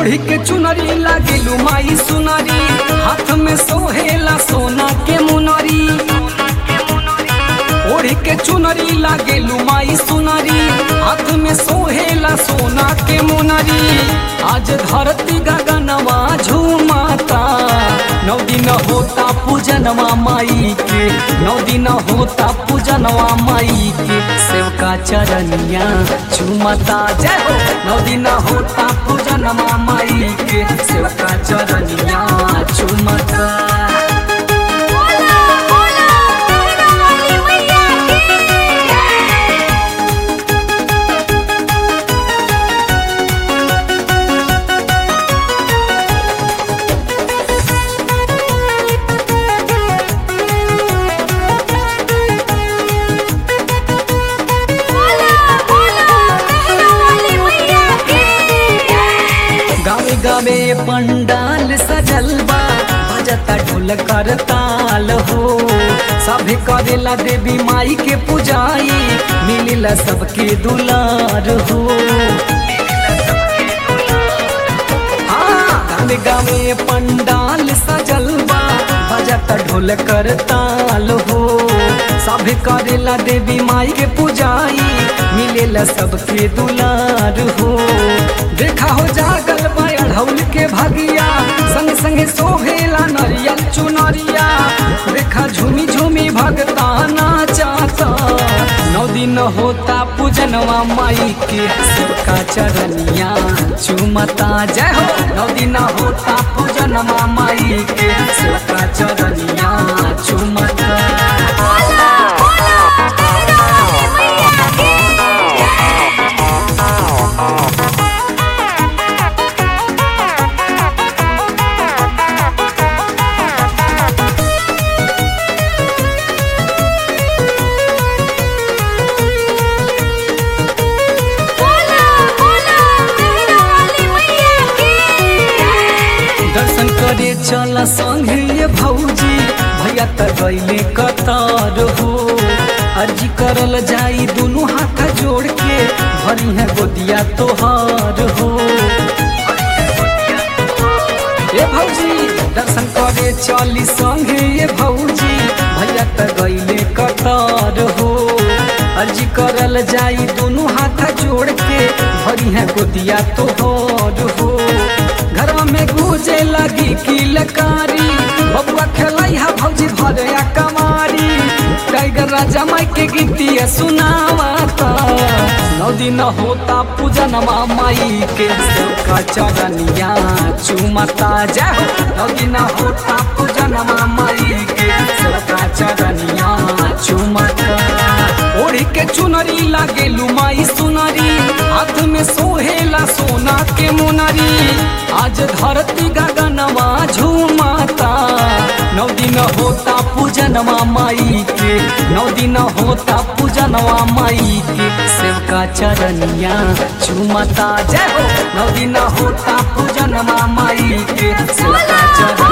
ओढ़ी के चुनरी लागेलू माई सुनरी, हाथ में सोहेला सोना के मुनरी। ओढ़ी के चुनरी लागेलू माई सुनरी, हाथ में सोहेला सोना के मुनरी। आज धरती गगनवा झूमाता, 9 दिन होता पूजनवा माई के, 9 दिन होता पूजनवा माई के। सेवका चरनिया झूमता जय हो, 9 दिन होता पूजनवा माई के, सेवका चरनिया झूमता। गावे गावे पंडाल सजल बा, बजता ढोल कर ताल हो। सभे करेला देवी माई के पूजाई, मिलेला सबके दुलार हो। गावे गावे पंडाल सजल बा, बजता ढोल कर ताल हो। सभे करेला देवी माई के पूजाई, मिलेला सबके दुलार हो। देखा हो जागल बाढ़ौल के भगिया, संग संग सोहेला नरियल चुनरिया। देखा झूमी झूमी भगता नाचाता, 9 दिन होता पूजनवा माई के, सेवका चरनिया झूमता जय हो। 9 दिन होता पूजनवा माई के, सेवका चरनिया झूमता। दर्शन करे चला संगे ये भौजी, भैया त गईले कतार हो। अर्जी करल जाई दोनों हाथ जोड़ के, भरी है गोदिया तोहार हो। ये भौजी दर्शन करे चली संगे ये भौजी, भैया त गईले कतार हो। अर्जी करल जाई दोनों हाथ जोड़ के, भरी है गोदिया तोहार हो। घरवा में गूंजे लगी किलकारी, बबुआ खेलैहा भौजी भरया कमारी। टाइगर राजा माई के गीतिया सुनावाता, 9 दिन होता पूजनवा माई के, सेवका चरनिया झूमता जय हो। 9 दिन होता पूजनवा माई के, सेवका चरनिया झूमता। ओढ़ी के चुनरी लागेलू माई सुनरी, हाथ में सोहेला सोना के मुनरी। आज धरती गगनवा झूमाता, 9 दिन होता पूजनवा माई के, 9 दिन होता पूजनवा माई के, सेवका चरनिया झूमता जय हो। 9 दिन होता पूजनवा माई के, सेवका चरनिया